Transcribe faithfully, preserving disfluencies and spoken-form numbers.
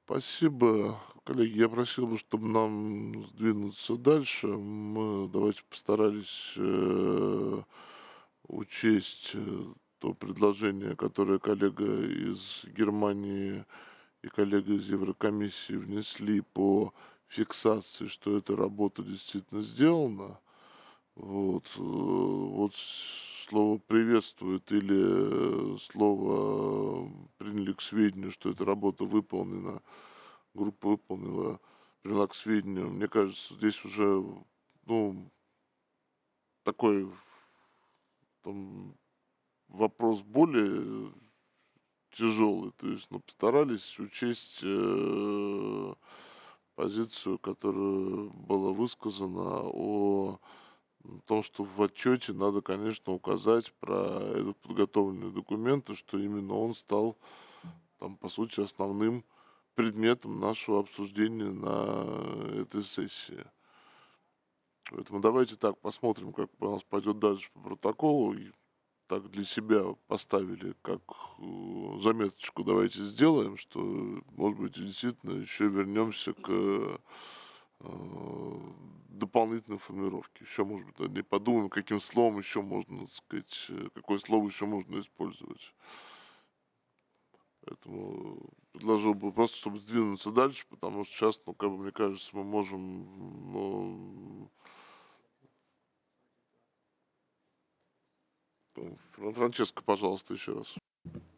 Спасибо. Коллеги, я просил бы, чтобы нам сдвинуться дальше. Мы давайте постарались э, учесть э, то предложение, которое коллега из Германии и коллега из Еврокомиссии внесли по фиксации, что эта работа действительно сделана. Вот, э, вот с- слово приветствует или э, слово приняли к сведению, что эта работа выполнена, группа выполнила, приняла к сведению. Мне кажется, здесь уже, ну, такой там вопрос более тяжелый. То есть, ну, постарались учесть э, позицию, которая была высказана о том, что в отчете надо, конечно, указать про этот подготовленный документ, и что именно он стал, там, по сути, основным предметом нашего обсуждения на этой сессии. Поэтому давайте так посмотрим, как у нас пойдет дальше по протоколу. И так для себя поставили, как э, заметочку давайте сделаем, что, может быть, действительно еще вернемся к э, дополнительной формулировке. Еще, может быть, не подумаем, каким словом еще можно, так сказать, э, какое слово еще можно использовать. Поэтому предложил бы просто, чтобы сдвинуться дальше, потому что сейчас, ну, как бы, мне кажется, мы можем, ну, Фран- Франческо, пожалуйста, еще раз.